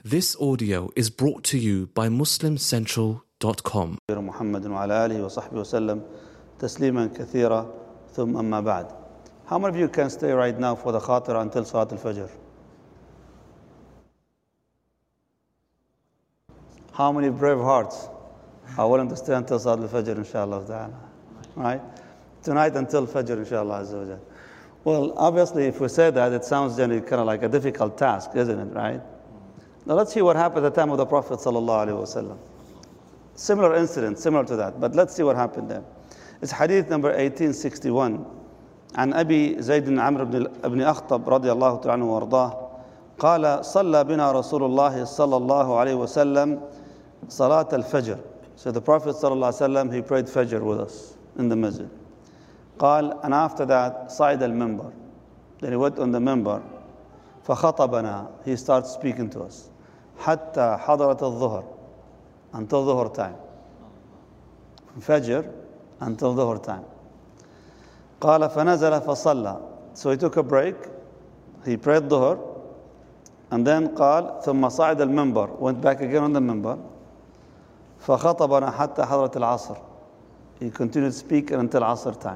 This audio is brought to you by MuslimCentral.com. محمد وعلى آله وصحبه وسلم تسليما كثيرا ثم أما بعد. How many of you can stay right now for the khatir until Salat al-Fajr? How many brave hearts are willing to stay until Salat al-Fajr, inshallah ta'ala? Right? Tonight until Fajr, inshallah azza wa jal. Well, obviously, if we say that, it sounds generally kind of like a difficult task, isn't it, right? Now let's see what happened at the time of the Prophet sallallahu alaihi wasallam. Similar incident, similar to that, but let's see what happened there. It's hadith number 1861. عن أبي زيد عمرو بن أخطب رضي الله تعالى عنه وأرضاه قال صلى بنا رسول الله صلى الله عليه وسلم صلاة الفجر. So the Prophet صلى الله عليه وسلم, he prayed Fajr with us in the masjid. قال, and after that صعد المنبر. Then he went on the minbar. فخطبنا, he starts speaking to us. حتى حضرت الظهر, until Dhuhr time. From Fajr until Dhuhr time. قال فنزل فصلى. So he took a break. He prayed Dhuhr. And then قال ثم صعد المنبر. Went back again on the minbar. فخطبنا حتى حضرت العصر. He continued speaking until Asr time.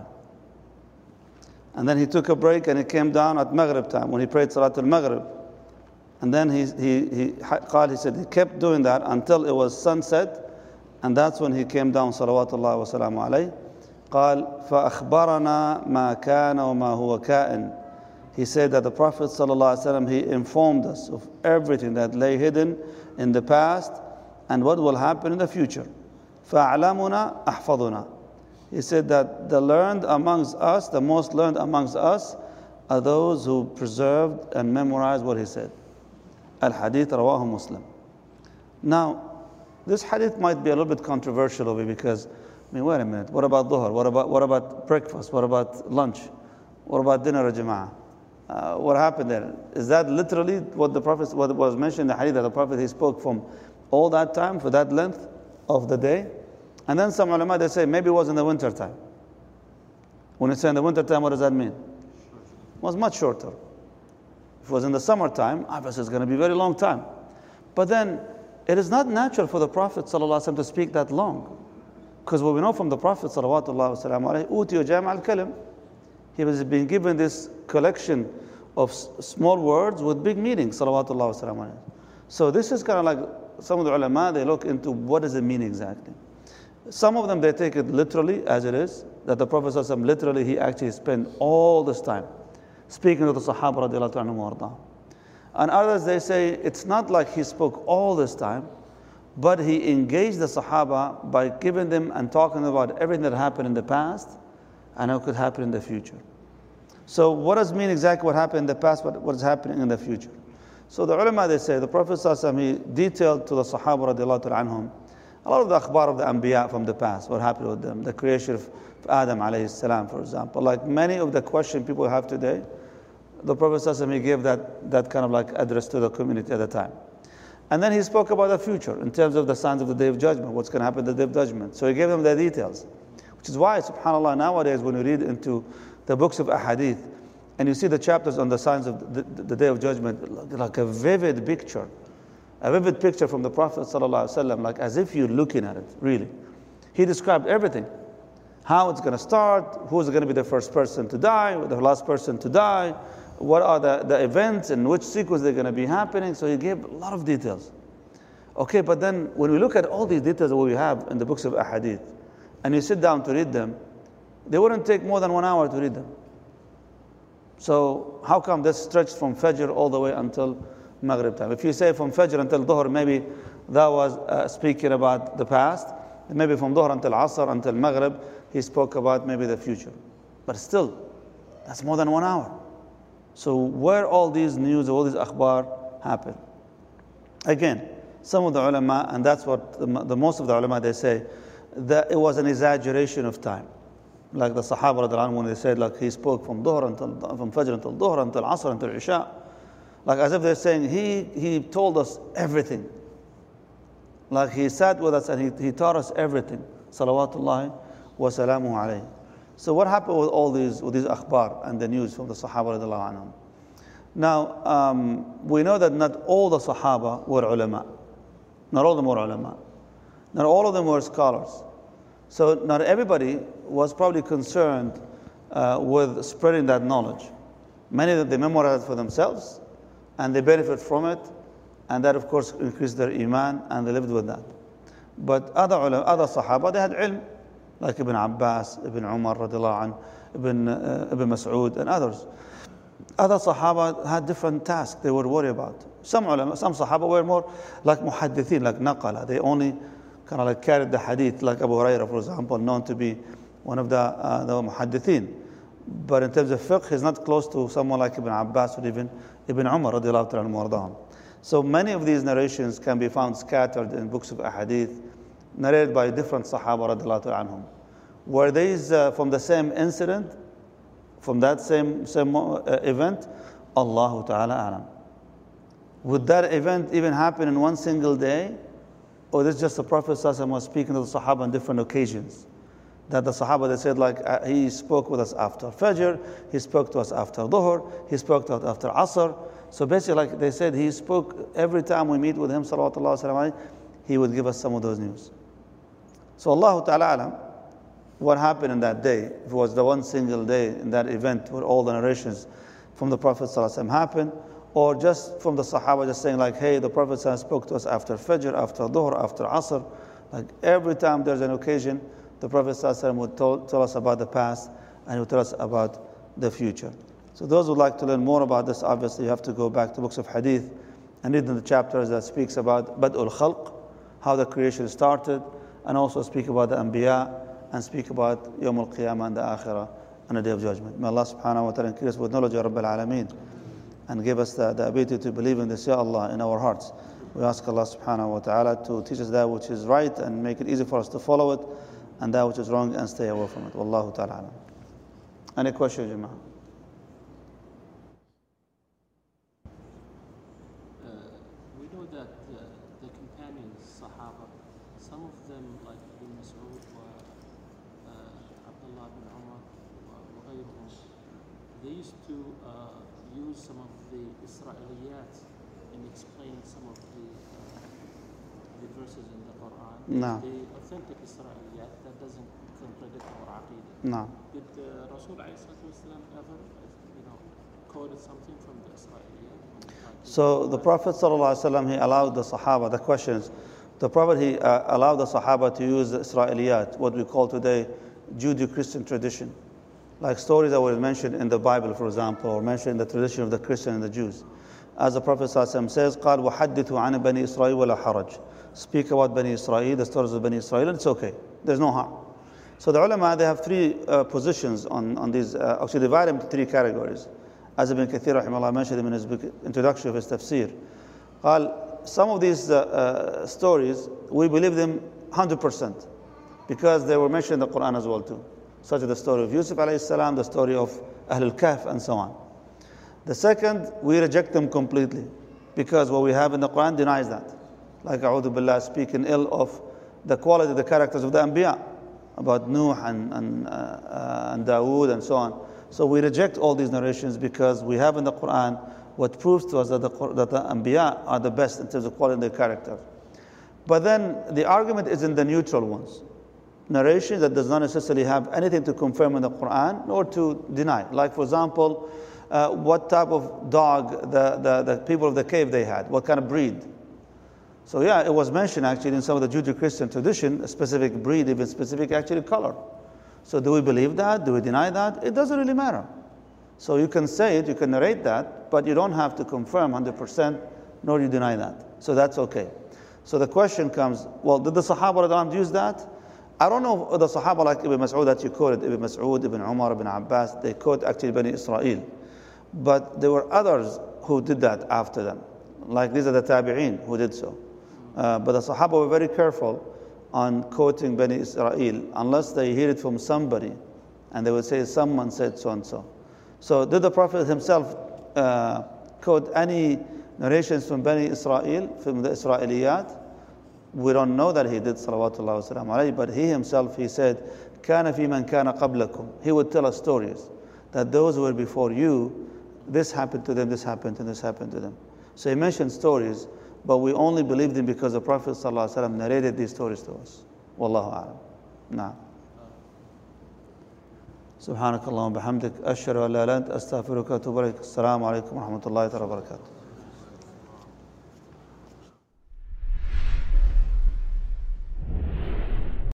And then he took a break and he came down at Maghrib time when he prayed Salat al-Maghrib. And then he said he kept doing that until it was sunset, and that's when he came down salawatullah wa salamu alayhi. قال فأخبرنا ما كان وما هو كائن. He said that the Prophet sallallahu alaihi wasallam, he informed us of everything that lay hidden in the past and what will happen in the future. فأعلمنا أحفظنا. He said that the learned amongst us, the most learned amongst us, are those who preserved and memorized what he said. Al-Hadith Rawahu Muslim. Now, this hadith might be a little bit controversial over because, wait a minute, what about Dhuhr? What about breakfast? What about lunch? What about dinner, Jama'ah? What happened there? Is that literally what was mentioned in the hadith, that the Prophet, he spoke from all that time, for that length of the day? And then some ulama, they say maybe it was in the winter time. When it's in the winter time, what does that mean? It was much shorter. If it was in the summertime, obviously it's going to be a very long time. But then it is not natural for the Prophet ﷺ to speak that long. Because what we know from the Prophet ﷺ, he was being given this collection of small words with big meanings. So this is kind of like some of the ulama, they look into what does it mean exactly. Some of them, they take it literally as it is, that the Prophet ﷺ, literally, he actually spent all this time speaking to the Sahaba radiallahu anhum. And others, they say it's not like he spoke all this time, but he engaged the Sahaba by giving them and talking about everything that happened in the past and what could happen in the future. So what does it mean exactly what happened in the past, what is happening in the future? So the ulama, they say, the Prophet ﷺ, he detailed to the Sahaba radiallahu anhum a lot of the akhbar of the anbiya from the past, what happened with them, the creation of Adam alayhi salam, for example. Like many of the questions people have today, the Prophet ﷺ, he gave that kind of like address to the community at the time. And then he spoke about the future in terms of the signs of the Day of Judgment, what's going to happen at the Day of Judgment. So he gave them the details, which is why, subhanAllah, nowadays when you read into the books of ahadith and you see the chapters on the signs of the Day of Judgment, like a vivid picture from the Prophet ﷺ, like as if you're looking at it, really. He described everything. How it's going to start, who's going to be the first person to die, the last person to die, what are the events, and which sequence they're going to be happening. So he gave a lot of details. Okay, but then when we look at all these details that we have in the books of ahadith, and you sit down to read them, they wouldn't take more than 1 hour to read them. So how come this stretched from Fajr all the way until Maghrib time? If you say from Fajr until Dhuhr, maybe that was speaking about the past. And maybe from Dhuhr until Asr, until Maghrib, he spoke about maybe the future. But still, that's more than 1 hour. So where all these news, all these akhbar happen? Again, some of the ulama, and that's what the most of the ulama, they say, that it was an exaggeration of time. Like the Sahaba, when they said, like he spoke from Fajr until Dhuhr, until Asr, until Isha. Like as if they're saying, he told us everything. Like he sat with us and he taught us everything. Salawatullahi wa salamu alayhi. So what happened with all these akhbar and the news from the Sahaba radiallahu anhum? Now, we know that not all the Sahaba were ulama. Not all of them were ulama. Not all of them were scholars. So not everybody was probably concerned with spreading that knowledge. Many of them, they memorized for themselves, and they benefit from it, and that, of course, increased their iman, and they lived with that. But other Sahaba, they had ilm, like Ibn Abbas, Ibn Umar, radiallahu anh, Ibn Mas'ud, and others. Other Sahaba had different tasks they were worried about. Some Sahaba were more like muhaddithin, like naqala. They only kind of like carried the hadith, like Abu Hurairah, for example, known to be one of the muhaddithin. But in terms of fiqh, he's not close to someone like Ibn Abbas or even Ibn Umar, radiallahu anhu. So many of these narrations can be found scattered in books of ahadith, narrated by different Sahaba, radiallahu anhum. Were these from the same incident, from that same event? Allahu ta'ala alam. Would that event even happen in one single day? Or this just the Prophet ﷺ was speaking to the Sahaba on different occasions? That the Sahaba, they said, like, he spoke with us after Fajr, he spoke to us after Dhuhr, he spoke to us after Asr. So basically, like they said, he spoke every time we meet with him, sallallahu alaihi wasallam, he would give us some of those news. So Allah ta'ala alam, what happened in that day, if it was the one single day in that event where all the narrations from the Prophet ﷺ happened, or just from the Sahaba just saying like, hey, the Prophet ﷺ spoke to us after Fajr, after Dhuhr, after Asr. Like every time there's an occasion, the Prophet ﷺ would tell us about the past, and he would tell us about the future. So those who would like to learn more about this, obviously you have to go back to books of hadith and read the chapters that speaks about Bad'ul Khalq, how the creation started, and also speak about the Anbiya, and speak about Yawm al-Qiyamah and the Akhirah and the Day of Judgment. May Allah subhanahu wa ta'ala increase us with knowledge, Ya Rabbil Alameen, and give us the ability to believe in this, Ya Allah, in our hearts. We ask Allah subhanahu wa ta'ala to teach us that which is right and make it easy for us to follow it, and that which is wrong and stay away from it. Wallahu ta'ala alam. Any questions, Jama'ah? We know that the companions, Sahaba, some of them, like Ibn Mas'ud, Abdullah ibn Umar, وغيرهم, they used to use some of the Israeliyat in explaining some of the verses in the Quran. No. The authentic Israeliyat that doesn't contradict our Aqidah. No. Did Rasul ﷺ ever, quoted something from the Israeliyat? So the Prophet ﷺ, he allowed the Sahaba, the questions, the Prophet, he allowed the Sahaba to use the Israeliyat, what we call today Judeo-Christian tradition. Like stories that were mentioned in the Bible, for example, or mentioned in the tradition of the Christian and the Jews. As the Prophet ﷺ says, قال وحدثوا عن بني إسرائيل ولا حرج. Speak about Bani Israel, the stories of Bani Israel, and it's okay. There's no harm. So the ulama, they have three positions on these, actually divide them into three categories. As Ibn Kathir rahimahullah mentioned in his introduction of his tafsir. Some of these stories, we believe them 100% because they were mentioned in the Quran as well too. Such as the story of Yusuf alayhi salam, the story of Ahlul Kahf, and so on. The second, we reject them completely because what we have in the Quran denies that. Like A'udhu Billah, speaking ill of the quality, the characters of the Anbiya, about Nuh and Dawood and so on. So we reject all these narrations because we have in the Quran what proves to us that the Anbiya are the best in terms of quality and their character. But then the argument is in the neutral ones. Narration that does not necessarily have anything to confirm in the Quran nor to deny. Like for example, what type of dog the people of the cave they had, what kind of breed. So yeah, it was mentioned actually in some of the Judeo-Christian tradition, a specific breed, even specific actually color. So do we believe that? Do we deny that? It doesn't really matter. So you can say it, you can narrate that, but you don't have to confirm 100%, nor you deny that. So that's okay. So the question comes, well, did the Sahaba use that? I don't know if the Sahaba like Ibn Mas'ud that you quoted, Ibn Mas'ud, Ibn Umar, Ibn Abbas, they quote actually Bani Israel. But there were others who did that after them. Like these are the Tabi'een who did so. But the Sahaba were very careful on quoting Bani Israel unless they hear it from somebody and they would say someone said so and so. So did the Prophet himself quote any narrations from Bani Israel, from the Israeliyat? We don't know that he did, salawatullah wa salam alayhi, but he himself, he said, كَانَ فِي مَنْ كَانَ قَبْلَكُمْ. He would tell us stories that those who were before you, this happened to them, this happened, and this happened to them. So he mentioned stories, but we only believe them because the Prophet ﷺ narrated these stories to us. Wallahu a'lam. Na'am. سبحانك اللهم وبحمدك أشهد أن لا إله إلا أنت أستغفرك وأتوب إليك. السلام عليكم ورحمة الله وبركاته.